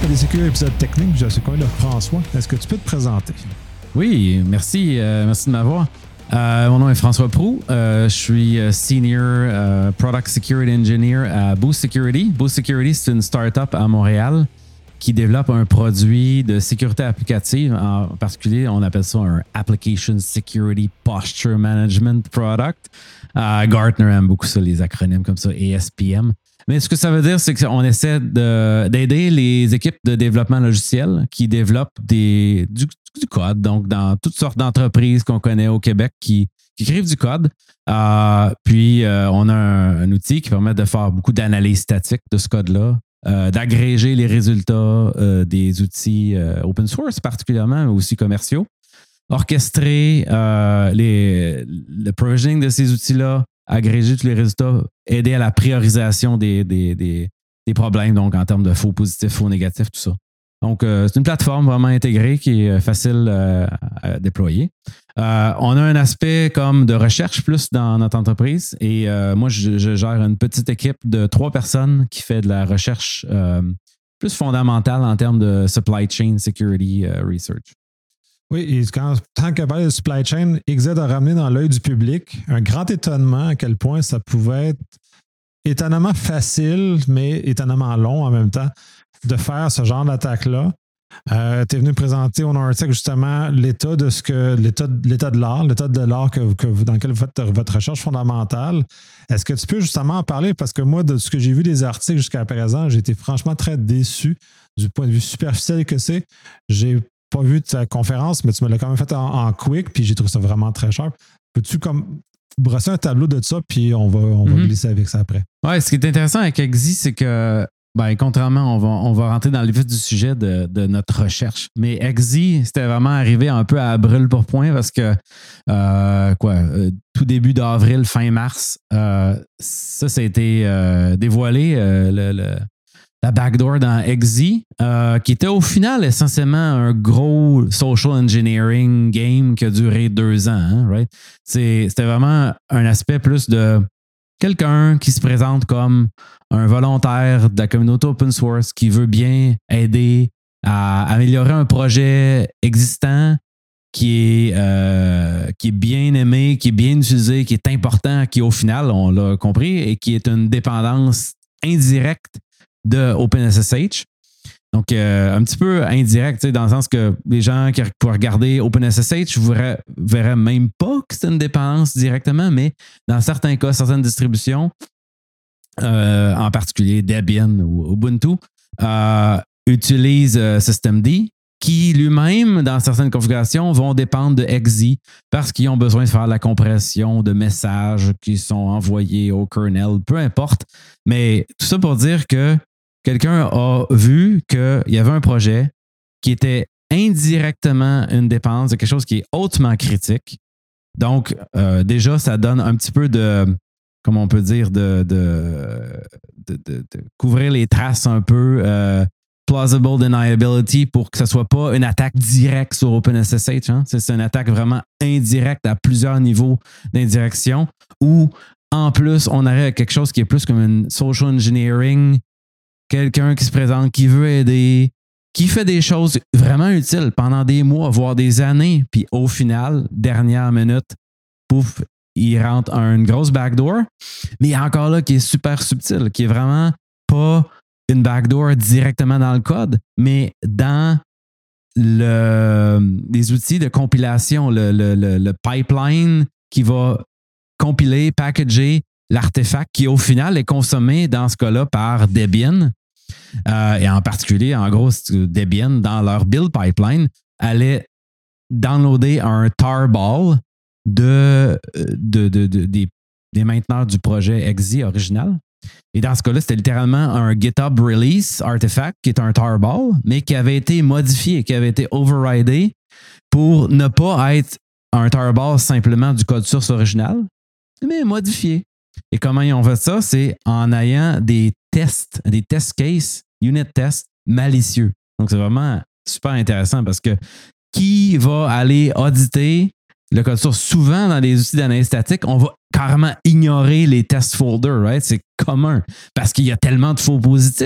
PDCQ, épisode technique. Je suis quoi de François. Est-ce que tu peux te présenter? Oui, merci. Merci de m'avoir. Mon nom est François Proulx. Je suis Senior Product Security Engineer à Boost Security. Boost Security, c'est une startup à Montréal qui développe un produit de sécurité applicative. En particulier, on appelle ça un Application Security Posture Management Product. Gartner aime beaucoup ça, les acronymes comme ça, ASPM. Mais ce que ça veut dire, c'est qu'on essaie d'aider les équipes de développement logiciel qui développent du code, donc dans toutes sortes d'entreprises qu'on connaît au Québec qui écrivent du code. Puis, on a un outil qui permet de faire beaucoup d'analyse statique de ce code-là, d'agréger les résultats des outils open source particulièrement, mais aussi commerciaux, orchestrer le provisioning de ces outils-là, agréger tous les résultats, aider à la priorisation des problèmes, donc en termes de faux positifs, faux négatifs, tout ça. Donc, c'est une plateforme vraiment intégrée qui est facile à déployer. On a un aspect comme de recherche plus dans notre entreprise et moi, je gère une petite équipe de 3 personnes qui fait de la recherche plus fondamentale en termes de supply chain security research. Oui, et tant que parle de supply chain, Exed a ramené dans l'œil du public un grand étonnement à quel point ça pouvait être étonnamment facile, mais étonnamment long en même temps, de faire ce genre d'attaque-là. Tu es venu présenter au Nortec justement l'état de l'art dans lequel vous faites votre recherche fondamentale. Est-ce que tu peux justement en parler? Parce que moi, de ce que j'ai vu des articles jusqu'à présent, j'ai été franchement très déçu du point de vue superficiel que c'est. J'ai pas vu ta conférence, mais tu me l'as quand même fait en quick, puis j'ai trouvé ça vraiment très cher. Peux-tu comme brosser un tableau de ça, puis on va glisser avec ça après? Ouais, ce qui est intéressant avec Exi, c'est que contrairement, on va rentrer dans le vif du sujet de notre recherche. Mais Exi, c'était vraiment arrivé un peu à brûle pour point parce que tout début d'avril, fin mars, ça a été dévoilé, la backdoor dans Exi, qui était au final essentiellement un gros social engineering game qui a duré 2 ans. Hein, right? C'était vraiment un aspect plus de quelqu'un qui se présente comme un volontaire de la communauté open source qui veut bien aider à améliorer un projet existant qui est bien aimé, qui est bien utilisé, qui est important, qui au final, on l'a compris, et qui est une dépendance indirecte de OpenSSH. Donc, un petit peu indirect, dans le sens que les gens qui pourraient regarder OpenSSH verraient même pas que c'est une dépendance directement, mais dans certains cas, certaines distributions, en particulier Debian ou Ubuntu, utilisent systemd, qui lui-même, dans certaines configurations, vont dépendre de Exi parce qu'ils ont besoin de faire la compression de messages qui sont envoyés au kernel, peu importe. Mais tout ça pour dire que quelqu'un a vu qu'il y avait un projet qui était indirectement une dépendance de quelque chose qui est hautement critique. Donc, déjà, ça donne un petit peu de, comment on peut dire, de couvrir les traces un peu, plausible deniability pour que ce ne soit pas une attaque directe sur OpenSSH. Hein? C'est une attaque vraiment indirecte à plusieurs niveaux d'indirection où, en plus, on aurait quelque chose qui est plus comme une social engineering, quelqu'un qui se présente, qui veut aider, qui fait des choses vraiment utiles pendant des mois, voire des années, puis au final, dernière minute, pouf, il rentre une grosse backdoor, mais encore là, qui est super subtil, qui est vraiment pas une backdoor directement dans le code, mais dans les outils de compilation, le pipeline qui va compiler, packager l'artefact qui, au final, est consommé dans ce cas-là par Debian. Et en particulier, en gros, Debian, dans leur build pipeline, allait downloader un tarball des mainteneurs du projet Exi original. Et dans ce cas-là, c'était littéralement un GitHub release artifact qui est un tarball, mais qui avait été modifié, qui avait été overridé pour ne pas être un tarball simplement du code source original, mais modifié. Et comment ils ont fait ça? C'est en ayant des test cases, unit tests malicieux. Donc, c'est vraiment super intéressant parce que qui va aller auditer le code source? Souvent, dans les outils d'analyse statique, on va carrément ignorer les test folders, right? C'est commun parce qu'il y a tellement de faux positifs.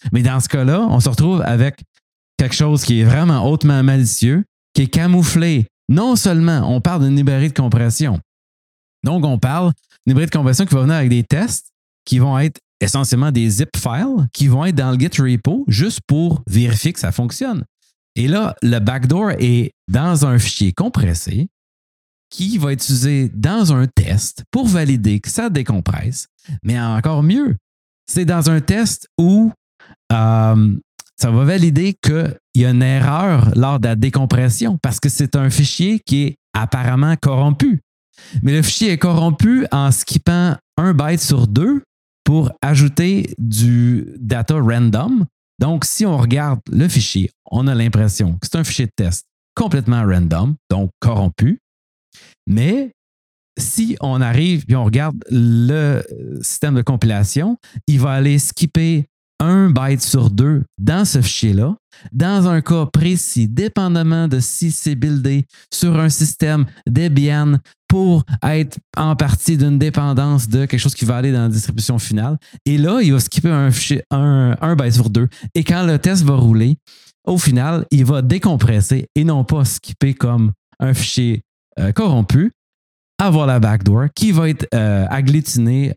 Mais dans ce cas-là, on se retrouve avec quelque chose qui est vraiment hautement malicieux, qui est camouflé. Non seulement, on parle d'une librairie de compression. Donc, on parle d'une librairie de compression qui va venir avec des tests qui vont être essentiellement des zip files qui vont être dans le Git repo juste pour vérifier que ça fonctionne. Et là, le backdoor est dans un fichier compressé qui va être utilisé dans un test pour valider que ça décompresse. Mais encore mieux, c'est dans un test où ça va valider qu'il y a une erreur lors de la décompression parce que c'est un fichier qui est apparemment corrompu. Mais le fichier est corrompu en skippant 1 byte sur 2 pour ajouter du data random. Donc, si on regarde le fichier, on a l'impression que c'est un fichier de test complètement random, donc corrompu. Mais si on arrive et on regarde le système de compilation, il va aller skipper 1 byte sur 2 dans ce fichier-là. Dans un cas précis, dépendamment de si c'est buildé sur un système Debian pour être en partie d'une dépendance de quelque chose qui va aller dans la distribution finale. Et là, il va skipper un byte sur 2. Et quand le test va rouler, au final, il va décompresser et non pas skipper comme un fichier corrompu, avoir la backdoor qui va être agglutinée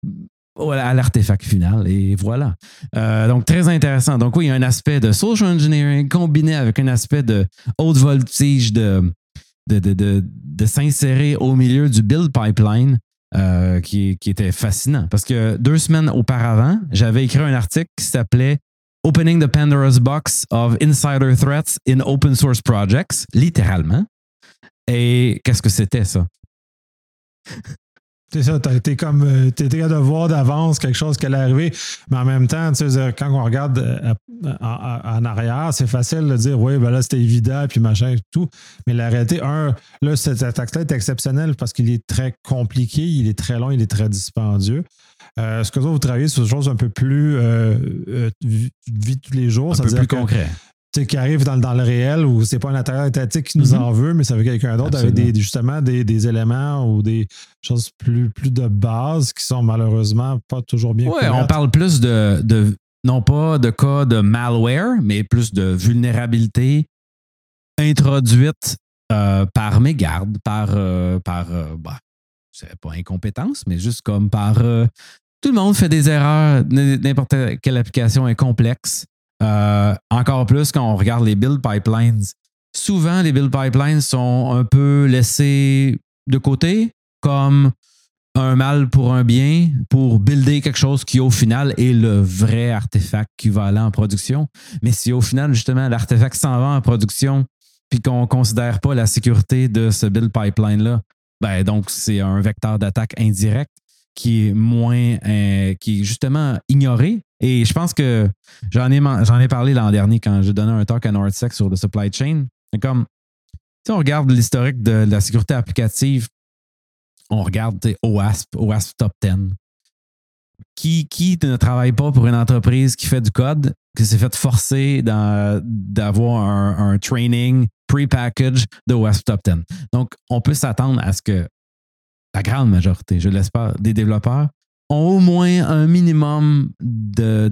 à l'artefact final. Et voilà. Donc, très intéressant. Donc, oui, il y a un aspect de social engineering combiné avec un aspect de haute voltige de s'insérer au milieu du build pipeline qui était fascinant. Parce que 2 semaines auparavant, j'avais écrit un article qui s'appelait Opening the Pandora's Box of Insider Threats in Open Source Projects, littéralement. Et qu'est-ce que c'était, ça? C'est ça, t'étais capable de voir d'avance quelque chose qui allait arriver, mais en même temps, tu sais, quand on regarde en arrière, c'est facile de dire oui, ben là, c'était évident, puis machin et tout. Mais la réalité, là, cette attaque-là est exceptionnelle parce qu'il est très compliqué, il est très long, il est très dispendieux. Ce que vous travaillez sur des choses un peu plus vie de tous les jours, un peu plus concret. Qui arrive dans le réel où c'est pas un attaquant étatique qui nous en veut, mais ça veut quelqu'un d'autre avec justement des éléments ou des choses plus de base qui sont malheureusement pas toujours bien couvertes. Oui, on parle plus de non pas de cas de malware, mais plus de vulnérabilité introduite par mégarde, c'est pas incompétence, mais juste comme par tout le monde fait des erreurs, n'importe quelle application est complexe. Encore plus quand on regarde les build pipelines. Souvent, les build pipelines sont un peu laissés de côté comme un mal pour un bien pour builder quelque chose qui, au final, est le vrai artefact qui va aller en production. Mais si, au final, justement, l'artefact s'en va en production puis qu'on ne considère pas la sécurité de ce build pipeline-là, ben donc, c'est un vecteur d'attaque indirect qui est justement ignoré. Et je pense que j'en ai parlé l'an dernier quand j'ai donné un talk à NordSec sur le supply chain. C'est comme, si on regarde l'historique de la sécurité applicative, on regarde OWASP Top 10. Qui ne travaille pas pour une entreprise qui fait du code, qui s'est fait forcer d'avoir un training pre-package de OWASP Top 10. Donc, on peut s'attendre à ce que la grande majorité, je l'espère, des développeurs ont au moins un minimum de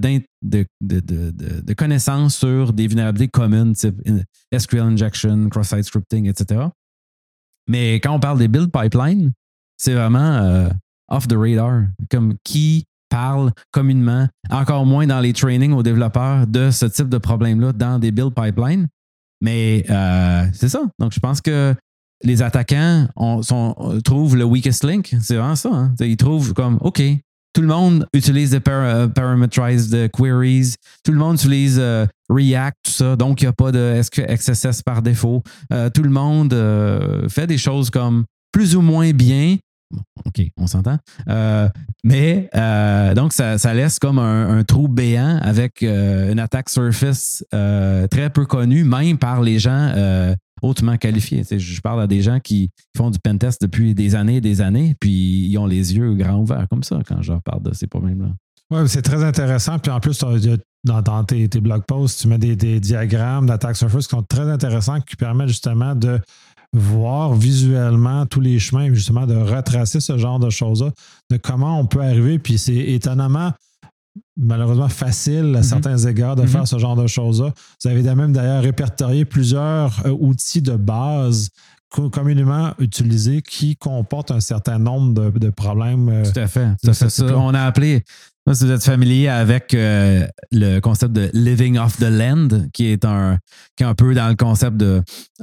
connaissances sur des vulnérabilités communes, type SQL injection, cross-site scripting, etc. Mais quand on parle des build pipelines, c'est vraiment off the radar. Comme qui parle communément, encore moins dans les trainings aux développeurs de ce type de problème-là dans des build pipelines. Mais c'est ça. Donc, je pense que les attaquants trouvent le weakest link. C'est vraiment ça. Hein? Ils trouvent comme, OK, tout le monde utilise des parameterized queries. Tout le monde utilise React, tout ça. Donc, il n'y a pas de XSS par défaut. Tout le monde fait des choses comme plus ou moins bien. Bon, OK, on s'entend. Mais donc, ça laisse comme un trou béant avec une attaque surface très peu connue, même par les gens hautement qualifiés. Je parle à des gens qui font du pentest depuis des années et des années, puis ils ont les yeux grands ouverts comme ça quand je leur parle de ces problèmes-là. Oui, c'est très intéressant. Puis en plus, dans tes blog posts, tu mets des diagrammes d'attaque surface qui sont très intéressants, qui permettent justement de voir visuellement tous les chemins, justement de retracer ce genre de choses-là, de comment on peut arriver. Puis c'est étonnamment malheureusement facile à certains égards de faire ce genre de choses-là. Vous avez même d'ailleurs répertorié plusieurs outils de base communément utilisés qui comportent un certain nombre de problèmes. Tout à fait. Ça, on a appelé, si vous êtes familier avec le concept de living off the land, qui est un peu dans le concept de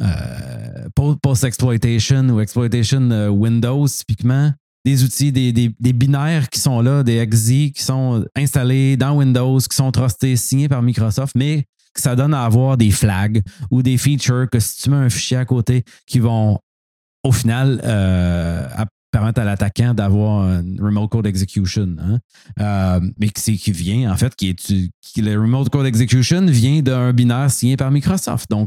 post-exploitation ou exploitation Windows, typiquement. Des outils, des binaires qui sont là, des exe qui sont installés dans Windows, qui sont trustés, signés par Microsoft, mais que ça donne à avoir des flags ou des features que si tu mets un fichier à côté qui vont, au final, permettre à l'attaquant d'avoir un remote code execution. Mais qui vient, en fait, le remote code execution vient d'un binaire signé par Microsoft. Donc,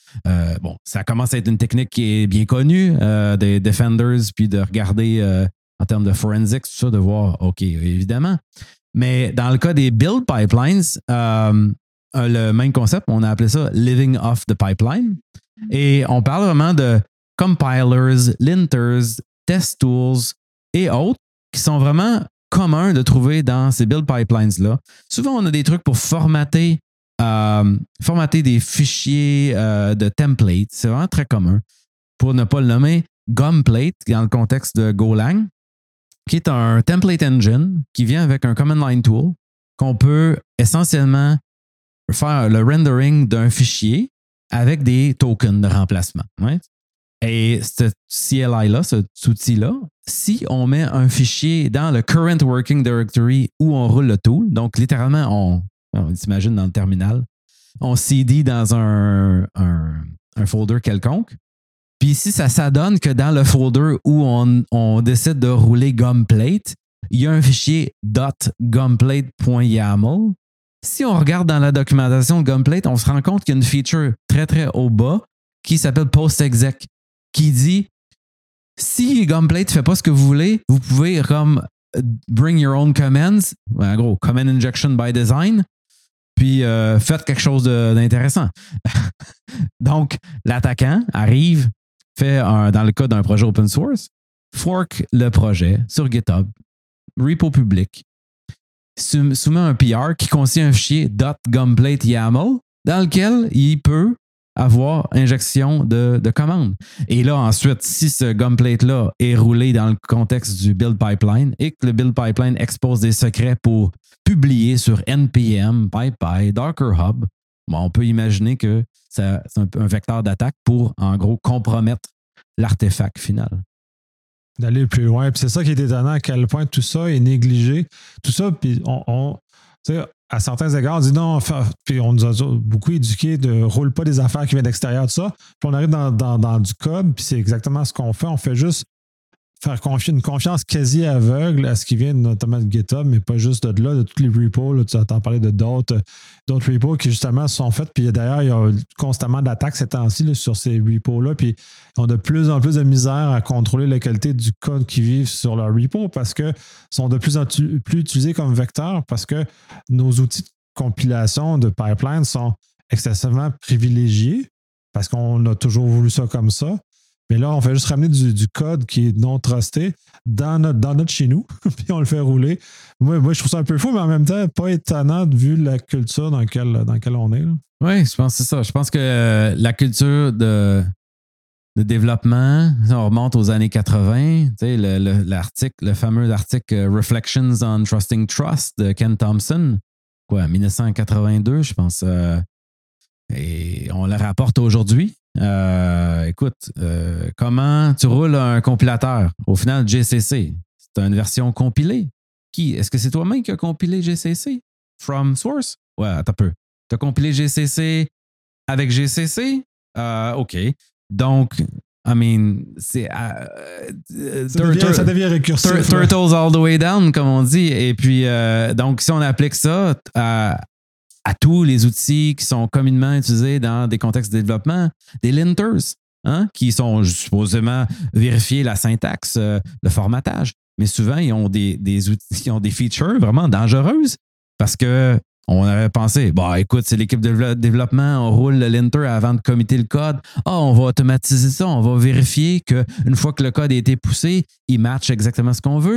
ça commence à être une technique qui est bien connue des Defenders, puis de regarder en termes de forensics, tout ça, de voir, OK, évidemment. Mais dans le cas des build pipelines, le même concept, on a appelé ça living off the pipeline. Et on parle vraiment de compilers, linters, test tools et autres qui sont vraiment communs de trouver dans ces build pipelines-là. Souvent, on a des trucs pour formater des fichiers de templates. C'est vraiment très commun. Pour ne pas le nommer, Gumplate, dans le contexte de Golang, qui est un template engine qui vient avec un command line tool qu'on peut essentiellement faire le rendering d'un fichier avec des tokens de remplacement. Right? Et ce CLI-là, cet outil-là, si on met un fichier dans le current working directory où on roule le tool, donc littéralement, on s'imagine dans le terminal, on CD dans un folder quelconque, puis si ça s'adonne que dans le folder où on décide de rouler Gumplate, il y a un fichier .gumplate.yaml. Si on regarde dans la documentation de Gumplate, on se rend compte qu'il y a une feature très, très au bas qui s'appelle PostExec, qui dit si Gumplate ne fait pas ce que vous voulez, vous pouvez comme bring your own commands, en gros, command injection by design, puis faites quelque chose d'intéressant. Donc, l'attaquant arrive, fait dans le cas d'un projet open source, fork le projet sur GitHub, repo public, soumet un PR qui contient un fichier .gumplate.yaml dans lequel il peut avoir injection de commandes. Et là, ensuite, si ce Gumplate-là est roulé dans le contexte du build pipeline et que le build pipeline expose des secrets pour publier sur NPM, PyPy, Docker Hub, on peut imaginer que c'est un vecteur d'attaque pour, en gros, compromettre l'artefact final. D'aller plus loin. Puis c'est ça qui est étonnant, à quel point tout ça est négligé. Tout ça, puis tu sais, à certains égards, on dit non, puis on nous a beaucoup éduqués de roule pas des affaires qui viennent d'extérieur de ça. Puis on arrive dans du code, puis c'est exactement ce qu'on fait. On fait juste faire une confiance quasi aveugle à ce qui vient notamment de GitHub, mais pas juste de là, de tous les repos. Là, tu entends parler de d'autres repos qui justement sont faits. Puis d'ailleurs, il y a constamment d'attaques ces temps-ci là, sur ces repos-là. Puis on a de plus en plus de misère à contrôler la qualité du code qui vit sur leur repo parce que sont de plus en plus utilisés comme vecteurs parce que nos outils de compilation de pipeline sont excessivement privilégiés parce qu'on a toujours voulu ça comme ça. Mais là, on fait juste ramener du code qui est non trusté dans notre chez nous, puis on le fait rouler. Moi, je trouve ça un peu fou, mais en même temps, pas étonnant vu la culture dans laquelle on est. Oui, je pense que c'est ça. Je pense que la culture de développement, on remonte aux années 80, tu sais, le fameux article Reflections on Trusting Trust de Ken Thompson, 1982, je pense. Et on le rapporte aujourd'hui. Écoute, comment tu roules un compilateur? Au final, GCC, c'est une version compilée. Est-ce que c'est toi-même qui as compilé GCC? From source? Ouais, attends un peu. Tu as compilé GCC avec GCC? OK. Donc, I mean, c'est... ça devient récursif. Turtles all the way down, comme on dit. Et puis, donc, si on applique ça à tous les outils qui sont communément utilisés dans des contextes de développement, des linters, qui sont supposément vérifier la syntaxe, le formatage. Mais souvent, ils ont des outils qui ont des features vraiment dangereuses parce que on avait pensé, écoute, c'est l'équipe de développement, on roule le linter avant de committer le code. On va automatiser ça, on va vérifier qu'une fois que le code a été poussé, il match exactement ce qu'on veut.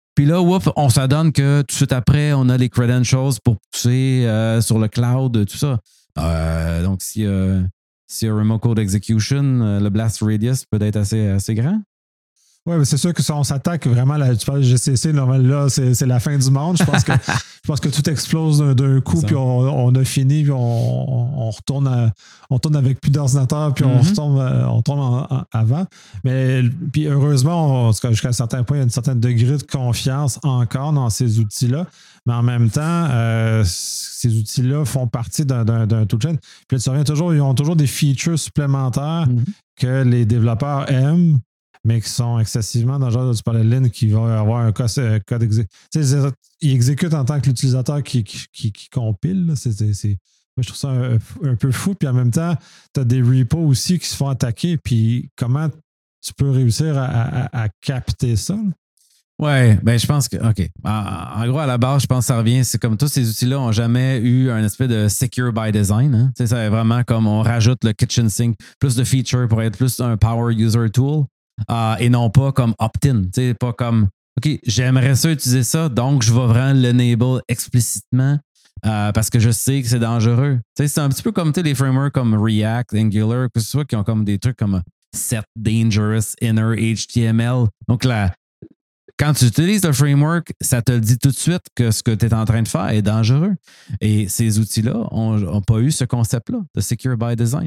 Puis là, on s'adonne que tout de suite après, on a les credentials pour pousser sur le cloud, tout ça. Donc, si Remote Code Execution, le blast radius peut être assez grand. Oui, mais c'est sûr que si on s'attaque vraiment, tu parles de GCC, là, c'est la fin du monde. Je pense que tout explose d'un coup, puis on a fini, puis on retourne avec plus d'ordinateurs, puis on retourne avant. Mais puis heureusement, jusqu'à un certain point, il y a un certain degré de confiance encore dans ces outils-là. Mais en même temps, ces outils-là font partie d'un toolchain. Puis là, tu reviens toujours, ils ont toujours des features supplémentaires que les développeurs aiment, mais qui sont excessivement dangereux. Tu parlais de Lynn qui va avoir un code exécution. Il exécute en tant que l'utilisateur qui compile. Moi, je trouve ça un peu fou. Puis en même temps, tu as des repos aussi qui se font attaquer. Puis comment tu peux réussir à capter ça? Ouais, ben je pense que, OK. En gros, à la base, je pense que ça revient, c'est comme tous ces outils-là n'ont jamais eu un aspect de secure by design. Hein? C'est vraiment comme on rajoute le kitchen sink, plus de features pour être plus un power user tool. Et non pas comme opt-in. Pas comme, OK, j'aimerais ça utiliser ça, donc je vais vraiment l'enable explicitement parce que je sais que c'est dangereux. C'est un petit peu comme les frameworks comme React, Angular, que ce soit qui ont comme des trucs comme set dangerous inner HTML. Donc là, quand tu utilises le framework, ça te dit tout de suite que ce que tu es en train de faire est dangereux. Et ces outils-là n'ont pas eu ce concept-là de secure by design.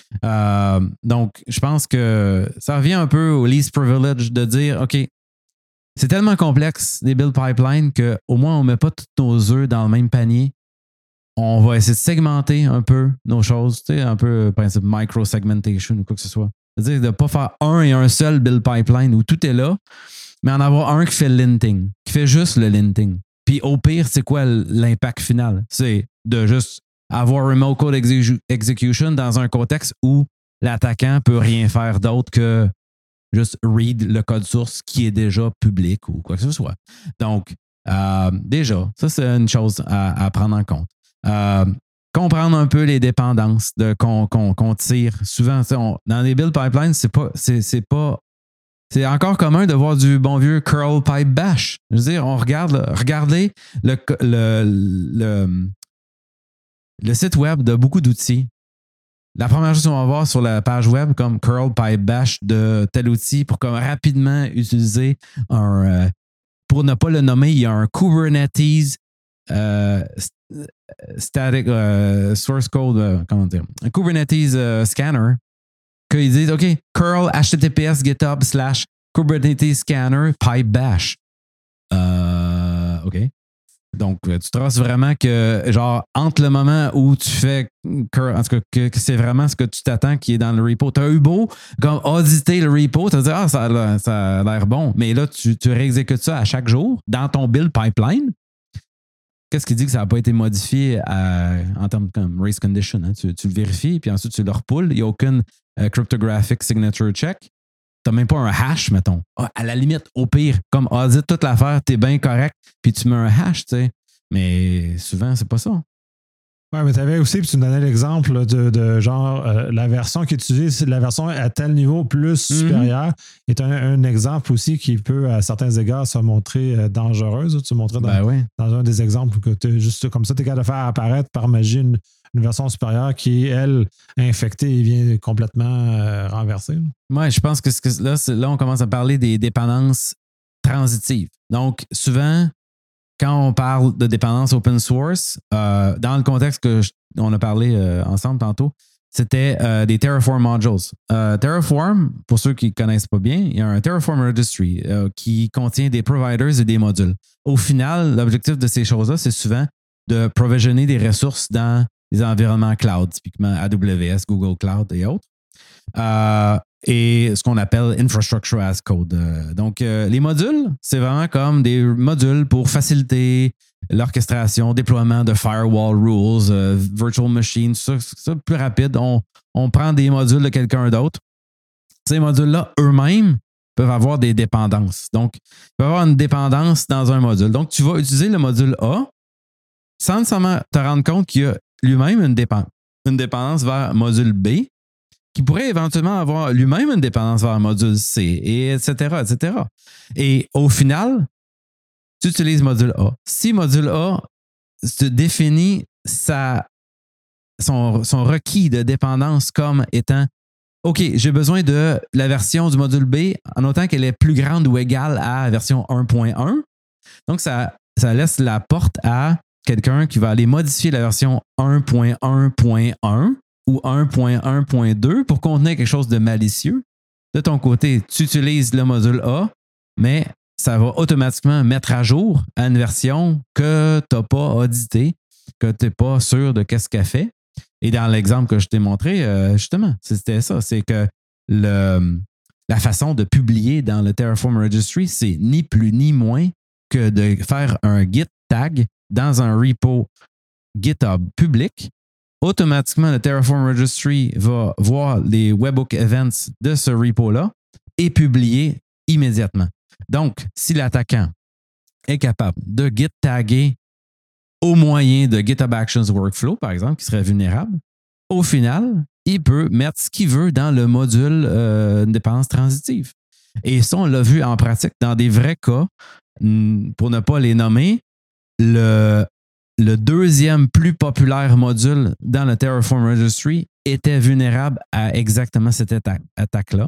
Donc, je pense que ça revient un peu au least privilege de dire, OK, c'est tellement complexe, les build pipelines, qu'au moins, on ne met pas tous nos œufs dans le même panier. On va essayer de segmenter un peu nos choses, un peu principe micro-segmentation ou quoi que ce soit. C'est-à-dire de ne pas faire un et un seul build pipeline où tout est là, mais en avoir un qui fait le linting, qui fait juste le linting. Puis au pire, c'est quoi l'impact final? C'est de juste avoir Remote Code Execution dans un contexte où l'attaquant peut rien faire d'autre que juste read le code source qui est déjà public ou quoi que ce soit. Donc, déjà, ça, c'est une chose à prendre en compte. Comprendre un peu les dépendances qu'on tire. Souvent, dans les build pipelines, c'est encore commun de voir du bon vieux curl pipe bash. Je veux dire, regardez le site web de beaucoup d'outils. La première chose qu'on va voir sur la page web, comme curl pipe bash de tel outil, pour comme rapidement utiliser pour ne pas le nommer, il y a un Kubernetes static source code, comment dire, un Kubernetes scanner, qu'ils disent, OK, curl https github / Kubernetes scanner pipe bash. OK. Donc, tu traces vraiment que, genre, entre le moment où tu fais, en tout cas, que c'est vraiment ce que tu t'attends qui est dans le repo. Tu as eu beau, comme, auditer le repo, tu vas dire, ça a l'air bon. Mais là, tu réexécutes ça à chaque jour dans ton build pipeline. Qu'est-ce qui dit que ça n'a pas été modifié en termes comme race condition? Hein? Tu le vérifies, puis ensuite tu le repoules. Il n'y a aucune cryptographic signature check. Tu n'as même pas un hash, mettons. À la limite, au pire, comme audit toute l'affaire, tu es bien correct, puis tu mets un hash, tu sais. Mais souvent, c'est pas ça. Oui, mais tu avais aussi, puis tu me donnais l'exemple de genre la version qui est utilisée, c'est la version à tel niveau plus supérieur, est un exemple aussi qui peut, à certains égards, se montrer dangereuse. Tu montrais dans un des exemples que tu juste comme ça, tu es capable de faire apparaître par magie une version supérieure qui est, elle, infectée et vient complètement renversée. Oui, je pense que là, on commence à parler des dépendances transitives. Donc, souvent, quand on parle de dépendance open source, dans le contexte qu'on a parlé ensemble tantôt, c'était des Terraform modules. Terraform, pour ceux qui ne connaissent pas bien, il y a un Terraform Registry qui contient des providers et des modules. Au final, l'objectif de ces choses-là, c'est souvent de provisionner des ressources dans les environnements cloud, typiquement AWS, Google Cloud et autres. Et ce qu'on appelle Infrastructure as Code. Donc, les modules, c'est vraiment comme des modules pour faciliter l'orchestration, déploiement de firewall rules, virtual machines, ça plus rapide. On prend des modules de quelqu'un d'autre. Ces modules-là, eux-mêmes, peuvent avoir des dépendances. Donc, il peut y avoir une dépendance dans un module. Donc, tu vas utiliser le module A sans nécessairement te rendre compte qu'il y a lui-même une dépendance vers module B, qui pourrait éventuellement avoir lui-même une dépendance vers le module C, et etc., etc. Et au final, tu utilises module A. Si module A te définit son requis de dépendance comme étant OK, j'ai besoin de la version du module B en autant qu'elle est plus grande ou égale à la version 1.1. Donc, ça laisse la porte à quelqu'un qui va aller modifier la version 1.1.1 ou 1.1.2 pour contenir quelque chose de malicieux. De ton côté, tu utilises le module A, mais ça va automatiquement mettre à jour à une version que tu n'as pas auditée, que tu n'es pas sûr de qu'est-ce qu'elle fait. Et dans l'exemple que je t'ai montré, justement, c'était ça. C'est que la façon de publier dans le Terraform Registry, c'est ni plus ni moins que de faire un git tag dans un repo GitHub public. Automatiquement, le Terraform Registry va voir les webhook events de ce repo-là et publier immédiatement. Donc, si l'attaquant est capable de git taguer au moyen de GitHub Actions Workflow, par exemple, qui serait vulnérable, au final, il peut mettre ce qu'il veut dans le module dépendance transitive. Et ça, on l'a vu en pratique dans des vrais cas, pour ne pas les nommer, le deuxième plus populaire module dans le Terraform Registry était vulnérable à exactement cette attaque-là.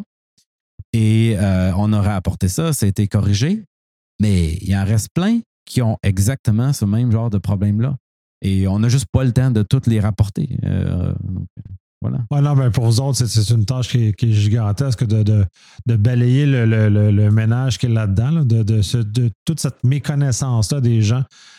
Et on aurait apporté ça, ça a été corrigé, mais il en reste plein qui ont exactement ce même genre de problème-là. Et on n'a juste pas le temps de toutes les rapporter. Donc, voilà. Ouais, non, ben pour vous autres, c'est une tâche qui est gigantesque de balayer le ménage qui est là-dedans, là, de toute cette méconnaissance-là des gens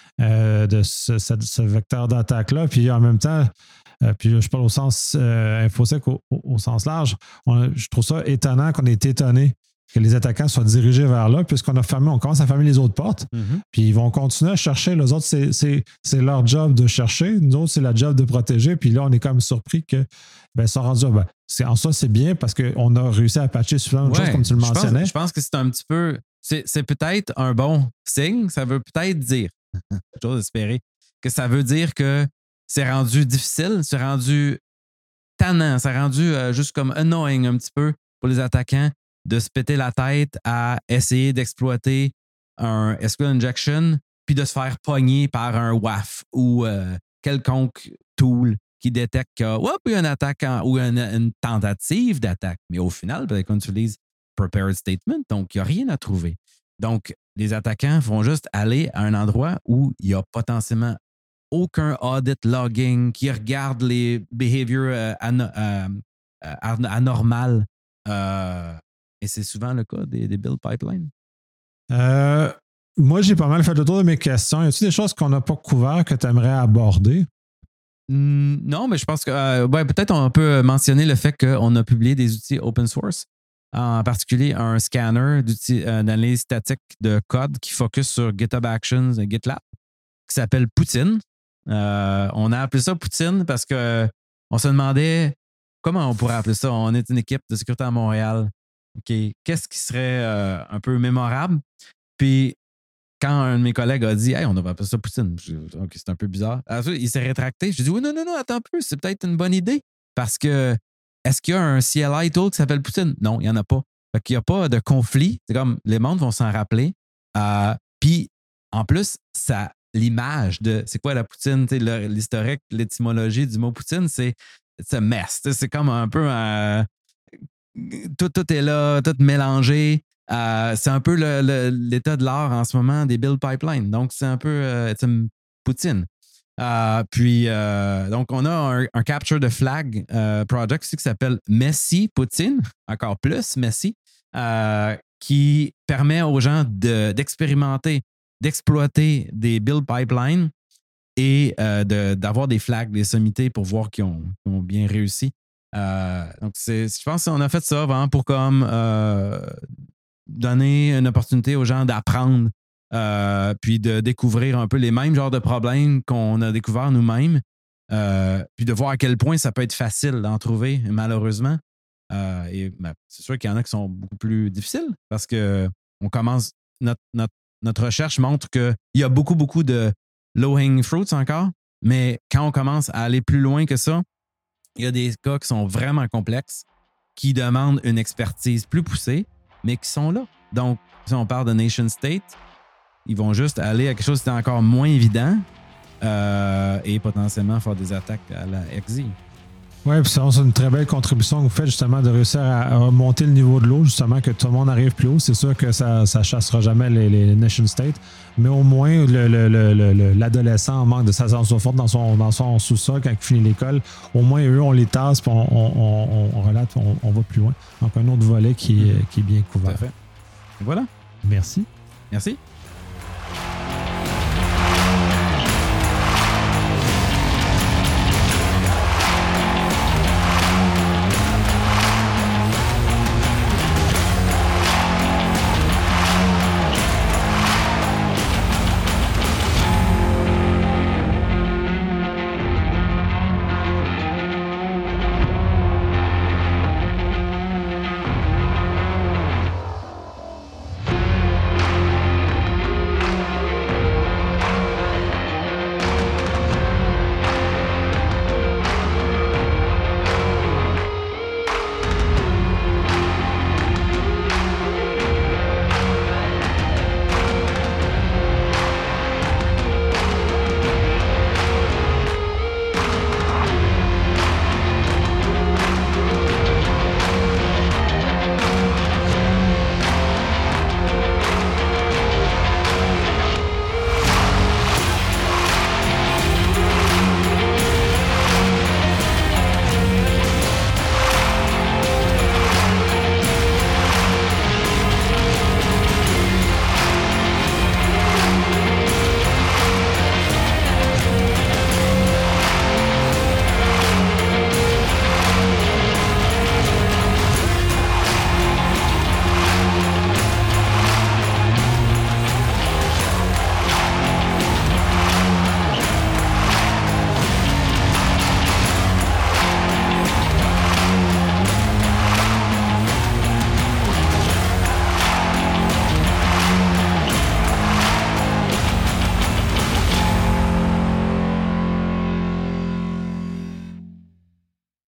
de ce vecteur d'attaque-là. Puis en même temps, puis je parle au sens InfoSec au sens large, je trouve ça étonnant qu'on ait été étonné que les attaquants soient dirigés vers là, puisqu'on commence à fermer les autres portes, puis ils vont continuer à chercher. Les autres, c'est leur job de chercher. Nous autres, c'est la job de protéger. Puis là, on est quand même surpris que ça rendu. En soi, c'est bien parce qu'on a réussi à patcher suffisamment de choses, comme tu le mentionnais. Je pense que c'est un petit peu. C'est peut-être un bon signe. Ça veut peut-être dire, j'ose espérer, que ça veut dire que c'est rendu difficile, c'est rendu tannant, c'est rendu juste comme annoying un petit peu pour les attaquants de se péter la tête à essayer d'exploiter un SQL injection puis de se faire pogner par un WAF ou quelconque tool qui détecte qu'il y a une attaque ou une tentative d'attaque. Mais au final, peut-être qu'on utilise prepared statement, donc il n'y a rien à trouver. Donc, les attaquants vont juste aller à un endroit où il y a potentiellement aucun audit logging qui regarde les behaviors anormales. Et c'est souvent le cas des build pipelines. Moi, j'ai pas mal fait le tour de mes questions. Y a-t-il des choses qu'on n'a pas couvert que tu aimerais aborder? Non, mais je pense que peut-être on peut mentionner le fait qu'on a publié des outils open source, en particulier un scanner d'analyse statique de code qui focus sur GitHub Actions et GitLab, qui s'appelle Poutine. On a appelé ça Poutine parce qu'on se demandait comment on pourrait appeler ça. On est une équipe de sécurité à Montréal. OK, qu'est-ce qui serait un peu mémorable? Puis, quand un de mes collègues a dit « Hey, on devrait appeler ça Poutine », je dis « OK, c'est un peu bizarre ». Alors, il s'est rétracté. Je dis « Oui, non, attends un peu, c'est peut-être une bonne idée. Parce que, est-ce qu'il y a un CLI tool qui s'appelle Poutine? Non, il n'y en a pas. Fait qu'il n'y a pas de conflit. C'est comme, les mondes vont s'en rappeler. Puis, en plus, l'image de c'est quoi la poutine, l'historique, l'étymologie du mot poutine, c'est a mess. C'est comme un peu tout est là, tout mélangé. C'est un peu l'état de l'art en ce moment des build pipelines. Donc, c'est un peu poutine. Donc, on a un capture de flag project aussi qui s'appelle Messi Poutine, encore plus Messi, qui permet aux gens d'expérimenter, d'exploiter des build pipelines et d'avoir des flags, des sommités pour voir qu'ils ont bien réussi. Donc, je pense qu'on a fait ça vraiment pour donner une opportunité aux gens d'apprendre puis de découvrir un peu les mêmes genres de problèmes qu'on a découverts nous-mêmes puis de voir à quel point ça peut être facile d'en trouver, malheureusement. C'est sûr qu'il y en a qui sont beaucoup plus difficiles parce que on commence notre recherche montre qu'il y a beaucoup de low-hanging fruits encore, mais quand on commence à aller plus loin que ça, il y a des cas qui sont vraiment complexes, qui demandent une expertise plus poussée, mais qui sont là. Donc, si on parle de nation state, Ils vont juste aller à quelque chose qui est encore moins évident et potentiellement faire des attaques à la XZ. Oui, puis c'est une très belle contribution que vous faites justement de réussir à remonter le niveau de l'eau, justement que tout le monde arrive plus haut. C'est sûr que ça ne chassera jamais les nation states, mais au moins l'adolescent en manque de sa sensation forte dans son sous-sol quand il finit l'école. Au moins, eux, on les tasse, puis on relate, on va plus loin. Donc, un autre volet qui est bien couvert. Tout à fait. Voilà. Merci. Merci.